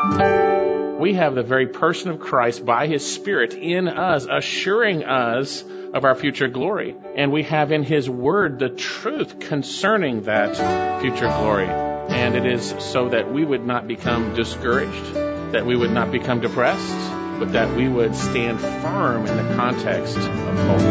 We have the very person of Christ by His Spirit in us, assuring us of our future glory. And we have in His Word the truth concerning that future glory. And it is so that we would not become discouraged, that we would not become depressed, but that we would stand firm in the context of hope.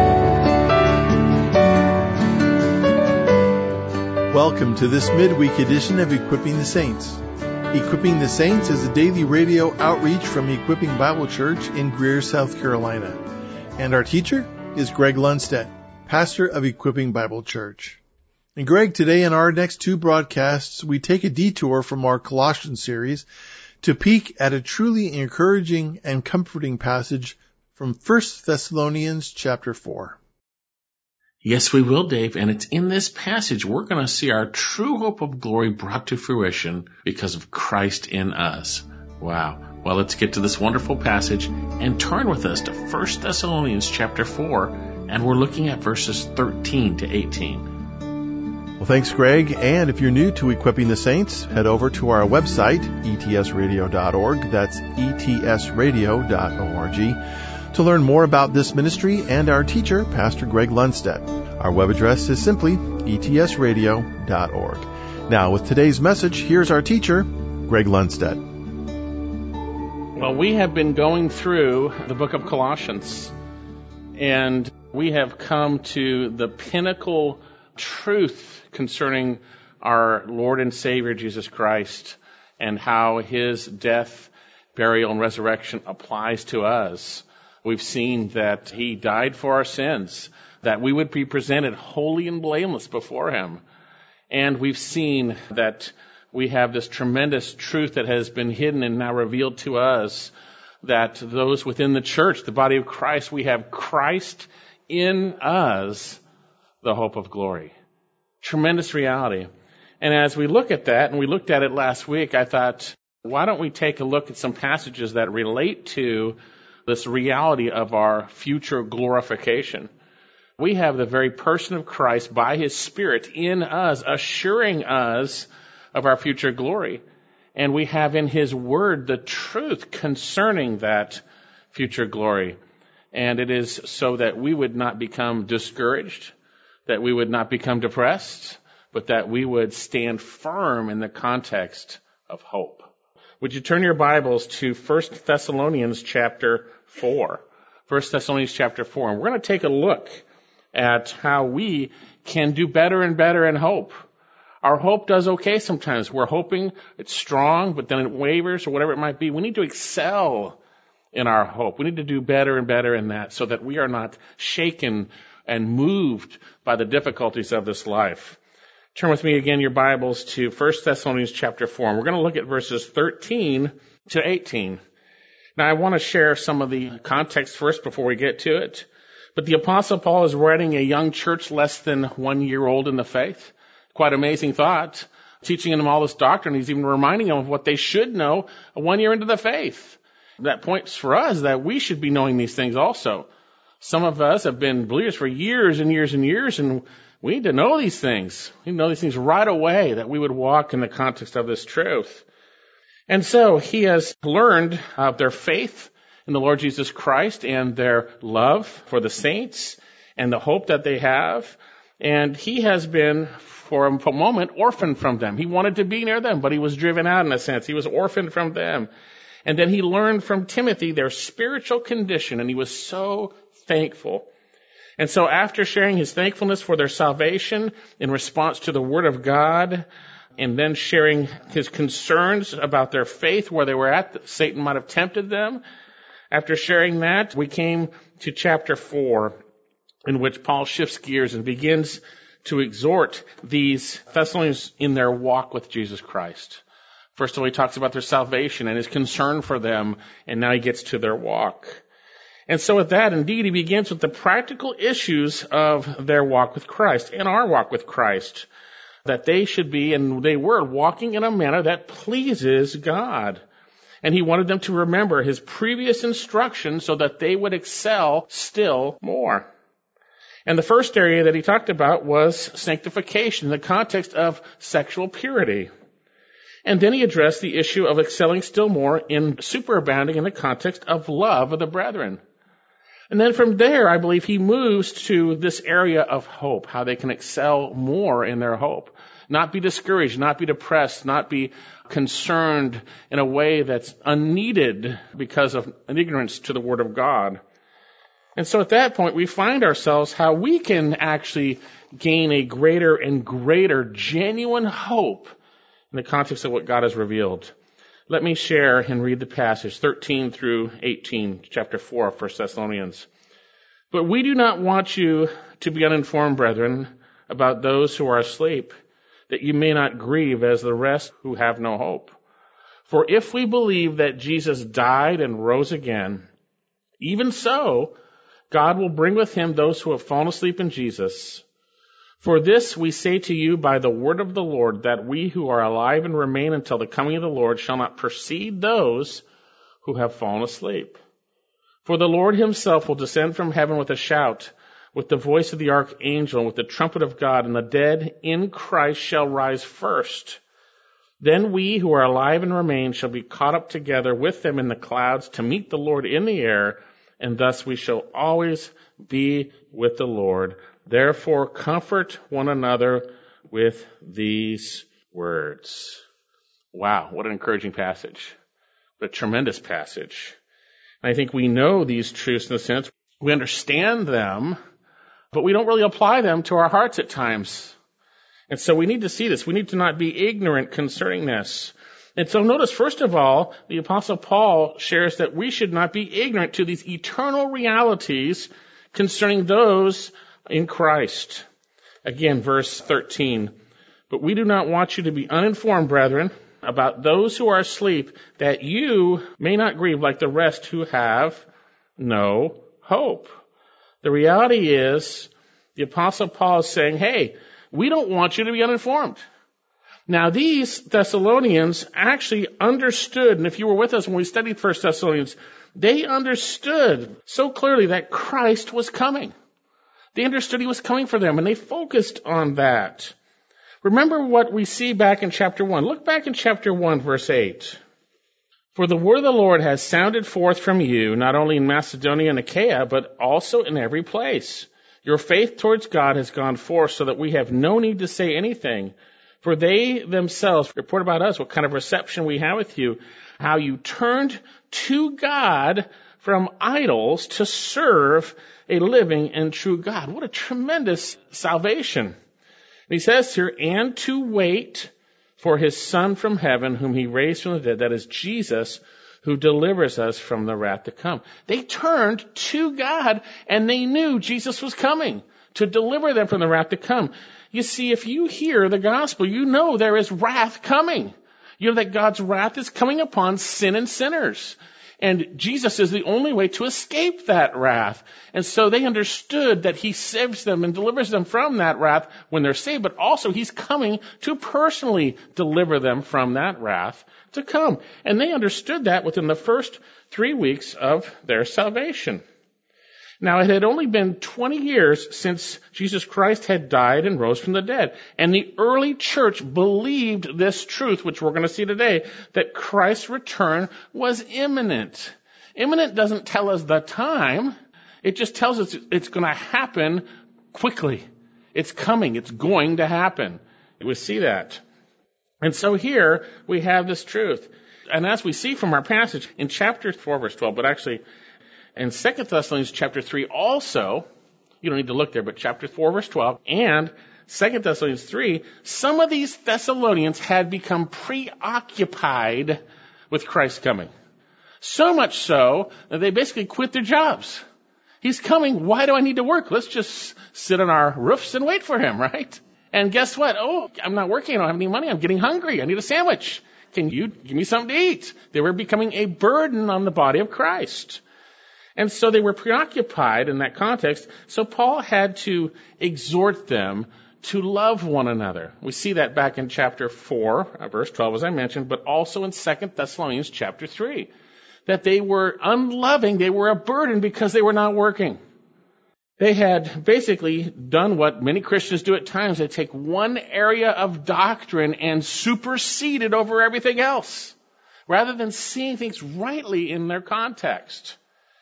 Welcome to this midweek edition of Equipping the Saints. Equipping the Saints is a daily radio outreach from Equipping Bible Church in Greer, South Carolina. And our teacher is Greg Lundstedt, pastor of Equipping Bible Church. And Greg, today in our next two broadcasts, we take a detour from our Colossians series to peek at a truly encouraging and comforting passage from 1 Thessalonians chapter 4. Yes, we will, Dave, and it's in this passage we're going to see our true hope of glory brought to fruition because of Christ in us. Wow. Well, let's get to this wonderful passage and turn with us to 1 Thessalonians chapter 4, and we're looking at verses 13 to 18. Well, thanks, Greg. And if you're new to Equipping the Saints, head over to our website, etsradio.org. That's etsradio.org. to learn more about this ministry and our teacher, Pastor Greg Lundstedt. Our web address is simply etsradio.org. Now, with today's message, here's our teacher, Greg Lundstedt. Well, we have been going through the book of Colossians, and we have come to the pinnacle truth concerning our Lord and Savior, Jesus Christ, and how His death, burial, and resurrection applies to us. We've seen that He died for our sins, that we would be presented holy and blameless before Him. And we've seen that we have this tremendous truth that has been hidden and now revealed to us, that those within the church, the body of Christ, we have Christ in us, the hope of glory. Tremendous reality. And as we look at that, and we looked at it last week, I thought, why don't we take a look at some passages that relate to this reality of our future glorification. We have the very person of Christ by His Spirit in us, assuring us of our future glory. And we have in His Word the truth concerning that future glory. And it is so that we would not become discouraged, that we would not become depressed, but that we would stand firm in the context of hope. Would you turn your Bibles to 1 Thessalonians chapter 4. 1 Thessalonians chapter 4. And we're going to take a look at how we can do better and better in hope. Our hope does okay sometimes. We're hoping it's strong, but then it wavers or whatever it might be. We need to excel in our hope. We need to do better and better in that so that we are not shaken and moved by the difficulties of this life. Turn with me again your Bibles to 1 Thessalonians chapter 4. And we're going to look at verses 13 to 18. Now, I want to share some of the context first before we get to it. But the Apostle Paul is writing a young church less than 1 year old in the faith. Quite amazing thought. Teaching them all this doctrine. He's even reminding them of what they should know 1 year into the faith. That points for us that we should be knowing these things also. Some of us have been believers for years and years and years, and we need to know these things. We need to know these things right away, that we would walk in the context of this truth. And so he has learned of their faith in the Lord Jesus Christ and their love for the saints and the hope that they have. And he has been, for a moment, orphaned from them. He wanted to be near them, but he was driven out in a sense. He was orphaned from them. And then he learned from Timothy their spiritual condition, and he was so thankful. And so after sharing his thankfulness for their salvation in response to the Word of God, and then sharing his concerns about their faith, where they were at, that Satan might have tempted them, after sharing that, we came to chapter 4, in which Paul shifts gears and begins to exhort these Thessalonians in their walk with Jesus Christ. First of all, he talks about their salvation and his concern for them, and now he gets to their walk. And so with that, indeed, he begins with the practical issues of their walk with Christ and our walk with Christ, that they should be, and they were, walking in a manner that pleases God. And he wanted them to remember his previous instructions so that they would excel still more. And the first area that he talked about was sanctification in the context of sexual purity. And then he addressed the issue of excelling still more in superabounding in the context of love of the brethren. And then from there, I believe he moves to this area of hope, how they can excel more in their hope. Not be discouraged, not be depressed, not be concerned in a way that's unneeded because of an ignorance to the Word of God. And so at that point, we find ourselves how we can actually gain a greater and greater genuine hope in the context of what God has revealed. Let me share and read the passage, 13 through 18, chapter 4 of 1 Thessalonians. But we do not want you to be uninformed, brethren, about those who are asleep, that you may not grieve as the rest who have no hope. For if we believe that Jesus died and rose again, even so, God will bring with him those who have fallen asleep in Jesus. For this we say to you by the word of the Lord, that we who are alive and remain until the coming of the Lord shall not precede those who have fallen asleep. For the Lord himself will descend from heaven with a shout, with the voice of the archangel, and with the trumpet of God, and the dead in Christ shall rise first. Then we who are alive and remain shall be caught up together with them in the clouds to meet the Lord in the air, and thus we shall always be with the Lord. Therefore, comfort one another with these words. Wow, what an encouraging passage. What a tremendous passage. And I think we know these truths in a sense. We understand them, but we don't really apply them to our hearts at times. And so we need to see this. We need to not be ignorant concerning this. And so notice, first of all, the Apostle Paul shares that we should not be ignorant to these eternal realities concerning those in Christ. Again, verse 13. But we do not want you to be uninformed, brethren, about those who are asleep, that you may not grieve like the rest who have no hope. The reality is, the Apostle Paul is saying, hey, we don't want you to be uninformed. Now, these Thessalonians actually understood, and if you were with us when we studied 1 Thessalonians, they understood so clearly that Christ was coming. They understood he was coming for them, and they focused on that. Remember what we see back in chapter 1. Look back in chapter 1, verse 8. For the word of the Lord has sounded forth from you, not only in Macedonia and Achaia, but also in every place. Your faith towards God has gone forth, so that we have no need to say anything. For they themselves report about us what kind of reception we have with you, how you turned to God from idols to serve a living and true God. What a tremendous salvation. And he says here, and to wait for his Son from heaven, whom he raised from the dead, that is Jesus, who delivers us from the wrath to come. They turned to God, and they knew Jesus was coming to deliver them from the wrath to come. You see, if you hear the gospel, you know there is wrath coming. You know that God's wrath is coming upon sin and sinners. And Jesus is the only way to escape that wrath. And so they understood that he saves them and delivers them from that wrath when they're saved, but also he's coming to personally deliver them from that wrath to come. And they understood that within the first 3 weeks of their salvation. Now, it had only been 20 years since Jesus Christ had died and rose from the dead. And the early church believed this truth, which we're going to see today, that Christ's return was imminent. Imminent doesn't tell us the time. It just tells us it's going to happen quickly. It's coming. It's going to happen. We see that. And so here we have this truth. And as we see from our passage in chapter 4, verse 12, but actually in 2 Thessalonians chapter 3 also, you don't need to look there, but chapter 4, verse 12, and 2 Thessalonians 3, some of these Thessalonians had become preoccupied with Christ's coming. So much so that they basically quit their jobs. He's coming. Why do I need to work? Let's just sit on our roofs and wait for him, right? And guess what? Oh, I'm not working. I don't have any money. I'm getting hungry. I need a sandwich. Can you give me something to eat? They were becoming a burden on the body of Christ. And so they were preoccupied in that context. So Paul had to exhort them to love one another. We see that back in chapter 4, verse 12, as I mentioned, but also in 2 Thessalonians chapter 3. That they were unloving, they were a burden because they were not working. They had basically done what many Christians do at times. They take one area of doctrine and supersede it over everything else, rather than seeing things rightly in their context.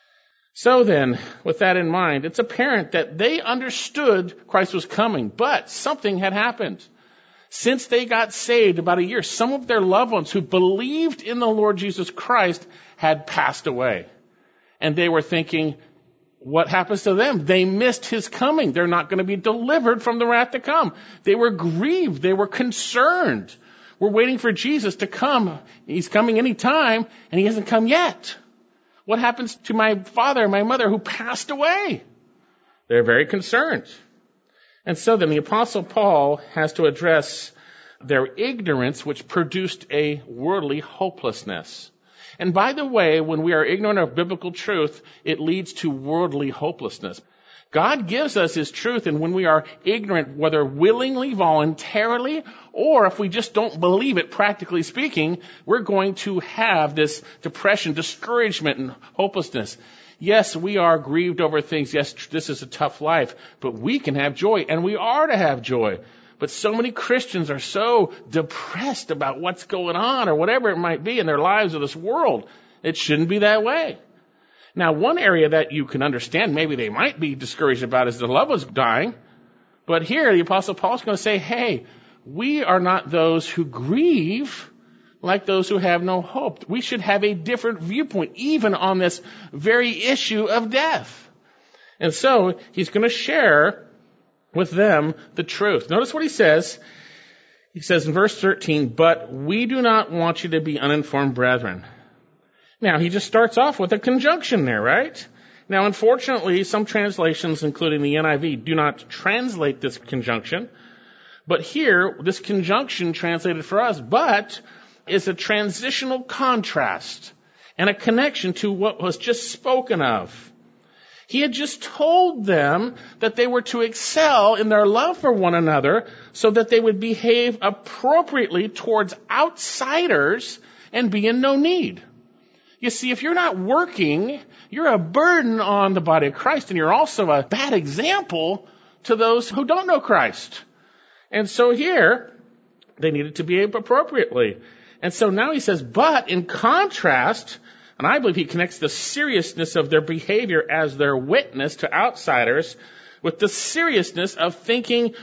So then, with that in mind, it's apparent that they understood Christ was coming, but something had happened. Since they got saved about a year, some of their loved ones who believed in the Lord Jesus Christ had passed away. And they were thinking, what happens to them? They missed his coming. They're not going to be delivered from the wrath to come. They were grieved. They were concerned. We're waiting for Jesus to come. He's coming any time, and he hasn't come yet. What happens to my father and my mother who passed away? They're very concerned. And so then the Apostle Paul has to address their ignorance, which produced a worldly hopelessness. And by the way, when we are ignorant of biblical truth, it leads to worldly hopelessness. God gives us his truth, and when we are ignorant, whether willingly, voluntarily, or if we just don't believe it, practically speaking, we're going to have this depression, discouragement, and hopelessness. Yes, we are grieved over things. Yes, this is a tough life, but we can have joy, and we are to have joy. But so many Christians are so depressed about what's going on or whatever it might be in their lives or this world. It shouldn't be that way. Now, one area that you can understand maybe they might be discouraged about is their loved ones dying. But here the Apostle Paul is going to say, hey, we are not those who grieve like those who have no hope. We should have a different viewpoint, even on this very issue of death. And so he's going to share with them the truth. Notice what he says. He says in verse 13, but we do not want you to be uninformed, brethren. Now, he just starts off with a conjunction there, right? Now, unfortunately, some translations, including the NIV, do not translate this conjunction. But here, this conjunction translated for us, but is a transitional contrast and a connection to what was just spoken of. He had just told them that they were to excel in their love for one another so that they would behave appropriately towards outsiders and be in no need. You see, if you're not working, you're a burden on the body of Christ, and you're also a bad example to those who don't know Christ. And so here, they needed to behave appropriately. And so now he says, but in contrast, and I believe he connects the seriousness of their behavior as their witness to outsiders with the seriousness of thinking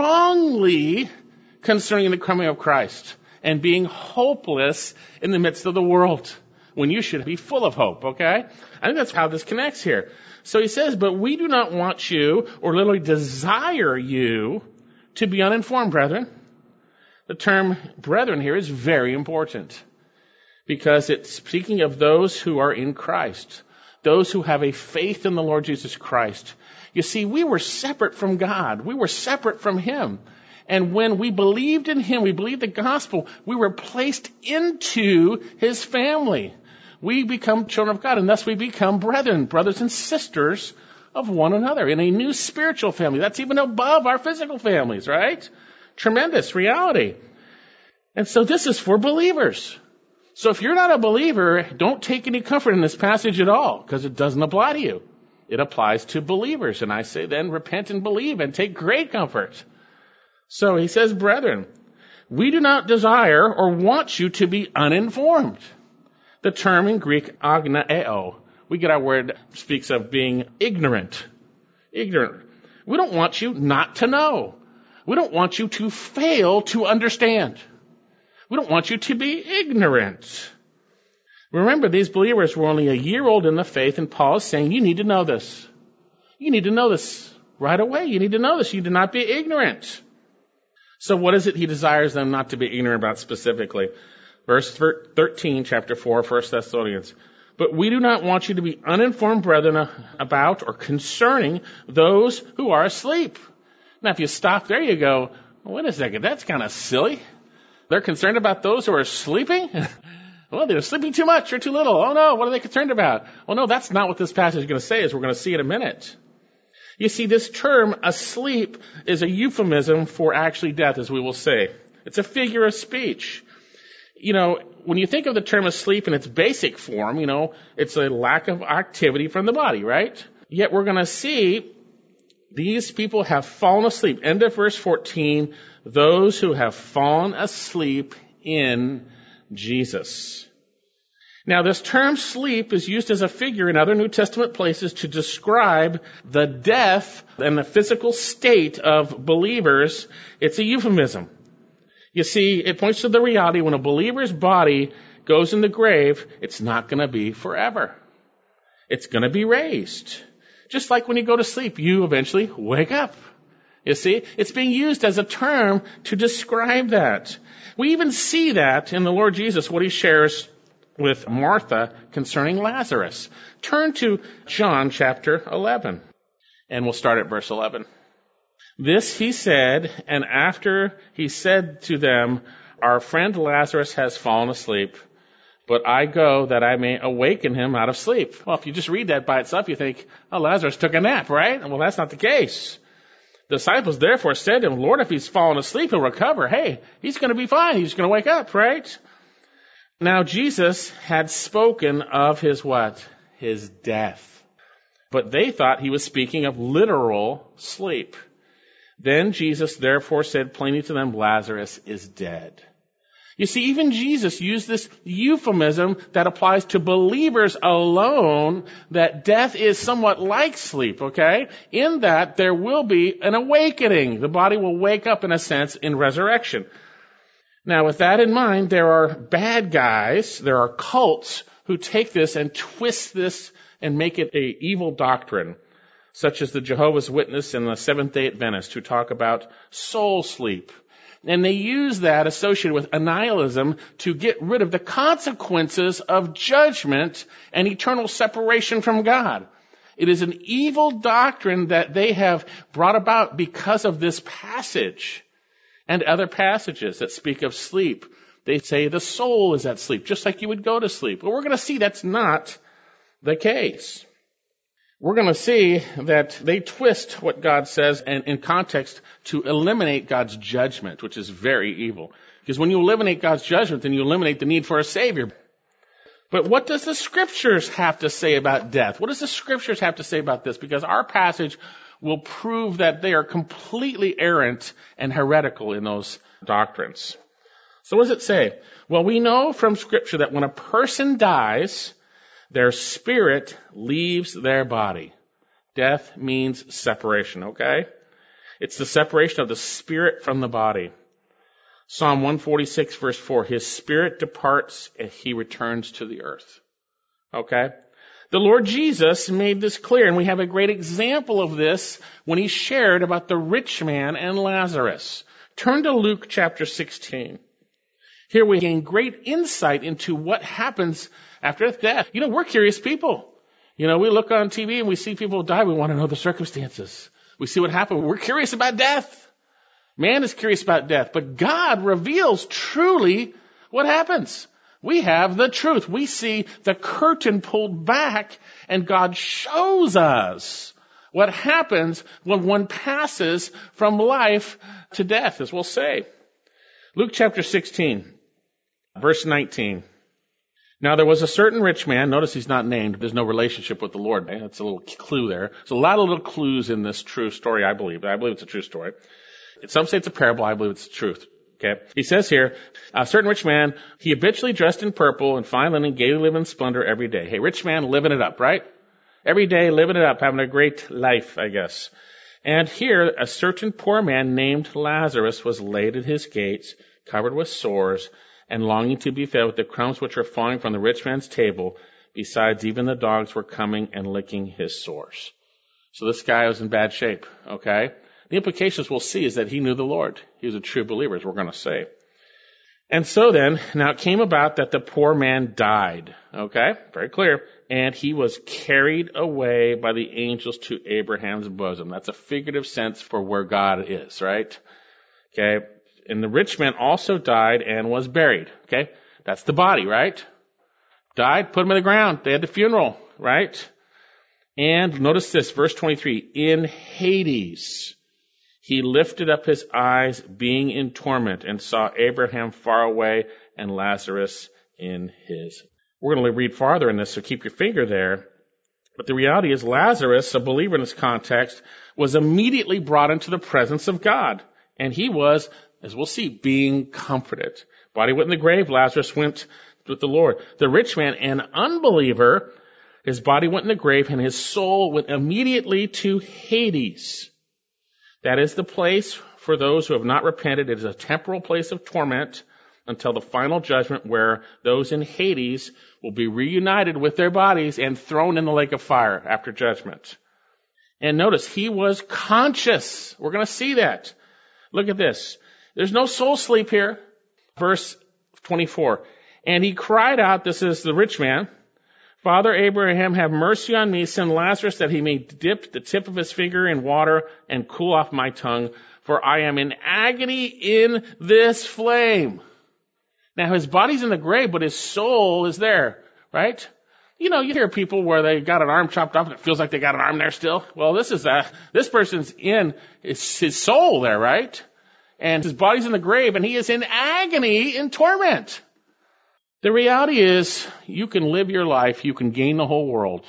wrongly concerning the coming of Christ and being hopeless in the midst of the world when you should be full of hope, okay? I think that's how this connects here. So he says, but we do not want you, or literally desire you, to be uninformed, brethren. The term brethren here is very important because it's speaking of those who are in Christ, those who have a faith in the Lord Jesus Christ. You see, we were separate from God. We were separate from him. And when we believed in him, we believed the gospel, we were placed into his family. We become children of God, and thus we become brethren, brothers and sisters of one another in a new spiritual family. That's even above our physical families, right? Tremendous reality. And so this is for believers. So if you're not a believer, don't take any comfort in this passage at all, because it doesn't apply to you. It applies to believers. And I say then, repent and believe and take great comfort. So he says, brethren, we do not desire or want you to be uninformed. The term in Greek, agnaeo, we get our word, speaks of being ignorant. Ignorant. We don't want you not to know. We don't want you to fail to understand. We don't want you to be ignorant. Remember, these believers were only a year old in the faith, and Paul is saying, you need to know this. You need to know this right away. You need to know this. You do not be ignorant. So what is it he desires them not to be ignorant about specifically? Verse 13, chapter 4, 1 Thessalonians. But we do not want you to be uninformed, brethren, about or concerning those who are asleep. Now, if you stop there, you go, well, wait a second, that's kind of silly. They're concerned about those who are sleeping? Well, they're sleeping too much or too little. Oh, no, what are they concerned about? Well, no, that's not what this passage is going to say, as we're going to see in a minute. You see, this term, asleep, is a euphemism for actually death, as we will say. It's a figure of speech. You know, when you think of the term asleep in its basic form, you know, it's a lack of activity from the body, right? Yet we're going to see These people have fallen asleep. End of verse 14. Those who have fallen asleep in Jesus. Now, this term sleep is used as a figure in other New Testament places to describe the death and the physical state of believers. It's a euphemism. You see, it points to the reality when a believer's body goes in the grave, it's not going to be forever. It's going to be raised. Just like when you go to sleep, you eventually wake up. You see, it's being used as a term to describe that. We even see that in the Lord Jesus, what he shares with Martha concerning Lazarus. Turn to John chapter 11, and we'll start at verse 11. This he said, and after he said to them, our friend Lazarus has fallen asleep, but I go that I may awaken him out of sleep. Well, if you just read that by itself, you think, oh, Lazarus took a nap, right? Well, that's not the case. The disciples therefore said to him, Lord, if he's fallen asleep, he'll recover. Hey, he's going to be fine. He's going to wake up, right? Now, Jesus had spoken of his what? His death. But they thought he was speaking of literal sleep. Then Jesus therefore said plainly to them, Lazarus is dead. You see, even Jesus used this euphemism that applies to believers alone, that death is somewhat like sleep, okay? In that there will be an awakening. The body will wake up, in a sense, in resurrection. Now, with that in mind, there are bad guys, there are cults who take this and twist this and make it an evil doctrine, such as the Jehovah's Witness and the Seventh-day Adventists, who talk about soul sleep. And they use that associated with annihilism to get rid of the consequences of judgment and eternal separation from God. It is an evil doctrine that they have brought about because of this passage and other passages that speak of sleep. They say the soul is at sleep, just like you would go to sleep. But we're going to see that's not the case. We're going to see that they twist what God says and in context to eliminate God's judgment, which is very evil. Because when you eliminate God's judgment, then you eliminate the need for a Savior. But what does the Scriptures have to say about death? What does the Scriptures have to say about this? Because our passage will prove that they are completely errant and heretical in those doctrines. So what does it say? Well, we know from Scripture that when a person dies, their spirit leaves their body. Death means separation, okay? It's the separation of the spirit from the body. Psalm 146 verse 4, his spirit departs and he returns to the earth. Okay? The Lord Jesus made this clear, and we have a great example of this when he shared about the rich man and Lazarus. Turn to Luke chapter 16. Here we gain great insight into what happens after death. You know, we're curious people. You know, we look on TV and we see people die. We want to know the circumstances. We see what happened. We're curious about death. Man is curious about death, but God reveals truly what happens. We have the truth. We see the curtain pulled back, and God shows us what happens when one passes from life to death, as we'll say. Luke chapter 16, verse 19. Now there was a certain rich man. Notice he's not named. There's no relationship with the Lord. That's a little clue there. There's a lot of little clues in this true story, I believe. I believe it's a true story. Some say it's a parable. I believe it's the truth. Okay. He says here, a certain rich man, he habitually dressed in purple and fine linen, gaily living in splendor every day. Hey, rich man living it up, right? Every day living it up, having a great life, I guess. And here, a certain poor man named Lazarus was laid at his gates, covered with sores, and longing to be fed with the crumbs which are falling from the rich man's table. Besides, even the dogs were coming and licking his sores. So this guy was in bad shape, okay? The implications we'll see is that he knew the Lord. He was a true believer, as we're going to say. And so then, now it came about that the poor man died, okay? Very clear. And he was carried away by the angels to Abraham's bosom. That's a figurative sense for where God is, right? Okay? And the rich man also died and was buried, okay? That's the body, right? Died, put him in the ground. They had the funeral, right? And notice this, verse 23, in Hades, he lifted up his eyes, being in torment, and saw Abraham far away and Lazarus in his. We're going to read farther in this, so keep your finger there. But the reality is Lazarus, a believer in this context, was immediately brought into the presence of God. And he was, as we'll see, being comforted. Body went in the grave, Lazarus went with the Lord. The rich man, an unbeliever, his body went in the grave and his soul went immediately to Hades. That is the place for those who have not repented. It is a temporal place of torment until the final judgment where those in Hades will be reunited with their bodies and thrown in the lake of fire after judgment. And notice, he was conscious. We're going to see that. Look at this. There's no soul sleep here. Verse 24. And he cried out, this is the rich man, Father Abraham, have mercy on me, send Lazarus that he may dip the tip of his finger in water and cool off my tongue, for I am in agony in this flame. Now his body's in the grave, but his soul is there, right? You know, you hear people where they got an arm chopped off and it feels like they got an arm there still. Well, this person's in his soul there, right? And his body's in the grave and he is in agony, in torment. The reality is you can live your life, you can gain the whole world,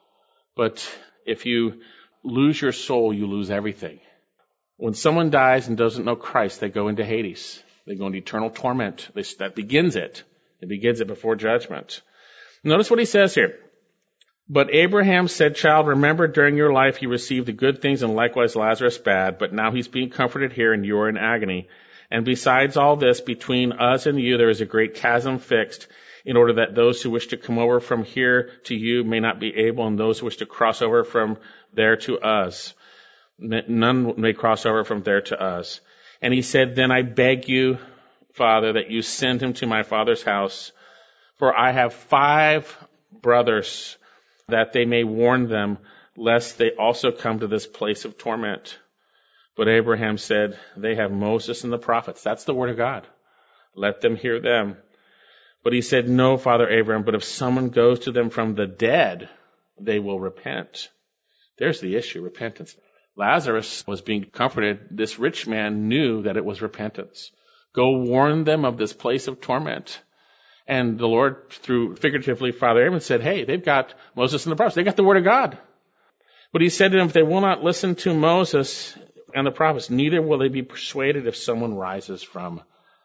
but if you lose your soul, you lose everything. When someone dies and doesn't know Christ, they go into Hades. They go into eternal torment. That begins it. It begins it before judgment. Notice what he says here. But Abraham said, child, remember during your life you received the good things and likewise Lazarus bad, but now he's being comforted here and you're in agony. And besides all this, between us and you there is a great chasm fixed, in order that those who wish to come over from here to you may not be able, and those who wish to cross over from there to us. None may cross over from there to us. And he said, then I beg you, Father, that you send him to my father's house, for I have 5 brothers, that they may warn them, lest they also come to this place of torment. But Abraham said, they have Moses and the prophets. That's the word of God. Let them hear them. But he said, no, Father Abraham, but if someone goes to them from the dead, they will repent. There's the issue, repentance. Lazarus was being comforted. This rich man knew that it was repentance. Go warn them of this place of torment. And the Lord, through figuratively Father Abraham, said, hey, they've got Moses and the prophets. They got the word of God. But he said to them, if they will not listen to Moses and the prophets, neither will they be persuaded if someone rises from.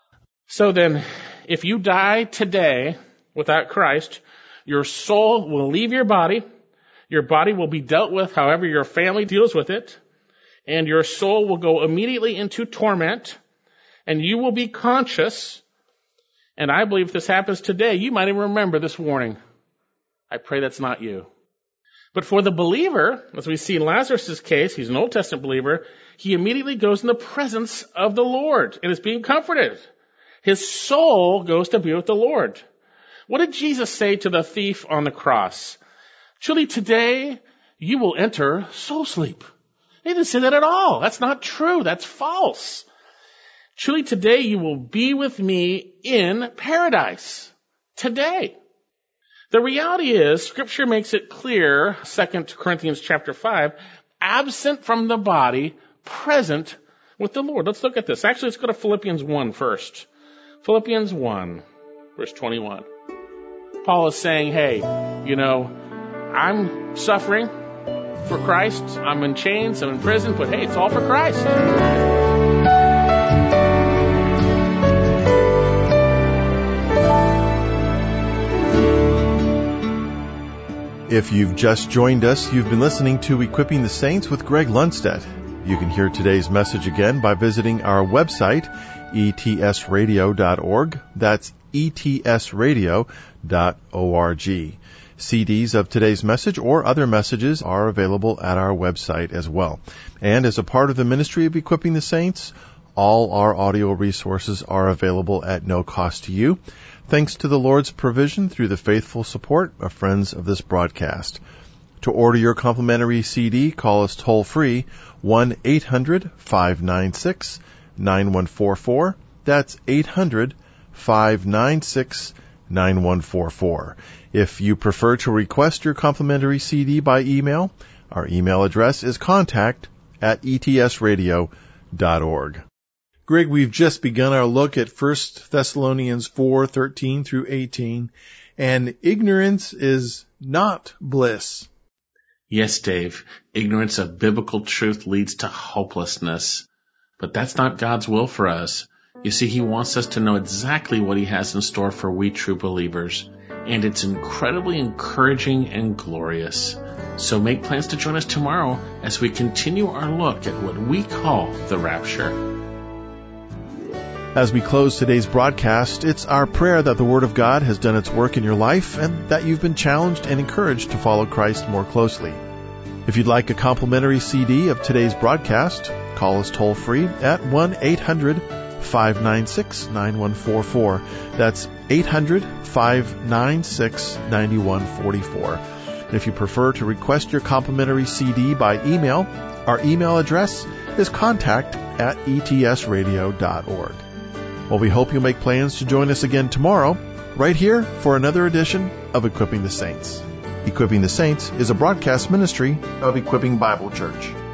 So then, if you die today without Christ, your soul will leave your body will be dealt with however your family deals with it, and your soul will go immediately into torment, and you will be conscious. And I believe if this happens today, you might even remember this warning. I pray that's not you. But for the believer, as we see in Lazarus' case, he's an Old Testament believer, he immediately goes in the presence of the Lord and is being comforted. His soul goes to be with the Lord. What did Jesus say to the thief on the cross? Truly today you will enter soul sleep. He didn't say that at all. That's not true. That's false. Truly today you will be with me in paradise. Today. The reality is, Scripture makes it clear, 2 Corinthians chapter 5, absent from the body, present with the Lord. Let's look at this. Actually, let's go to Philippians 1 first. Philippians 1, verse 21. Paul is saying, hey, I'm suffering for Christ. I'm in chains. I'm in prison. But hey, it's all for Christ. If you've just joined us, you've been listening to Equipping the Saints with Greg Lundstedt. You can hear today's message again by visiting our website, etsradio.org. That's etsradio.org. CDs of today's message or other messages are available at our website as well. And as a part of the ministry of Equipping the Saints, all our audio resources are available at no cost to you, thanks to the Lord's provision through the faithful support of friends of this broadcast. To order your complimentary CD, call us toll-free, 1-800-596-9144. That's 800-596-9144. If you prefer to request your complimentary CD by email, our email address is contact@etsradio.org. Greg, we've just begun our look at 1 Thessalonians 4:13 through 18, and ignorance is not bliss. Yes, Dave, ignorance of biblical truth leads to hopelessness. But that's not God's will for us. You see, He wants us to know exactly what He has in store for we true believers. And it's incredibly encouraging and glorious. So make plans to join us tomorrow as we continue our look at what we call the rapture. As we close today's broadcast, it's our prayer that the Word of God has done its work in your life and that you've been challenged and encouraged to follow Christ more closely. If you'd like a complimentary CD of today's broadcast, call us toll-free at 1-800-596-9144. That's 800-596-9144. And if you prefer to request your complimentary CD by email, our email address is contact@etsradio.org. Well, we hope you'll make plans to join us again tomorrow, right here for another edition of Equipping the Saints. Equipping the Saints is a broadcast ministry of Equipping Bible Church.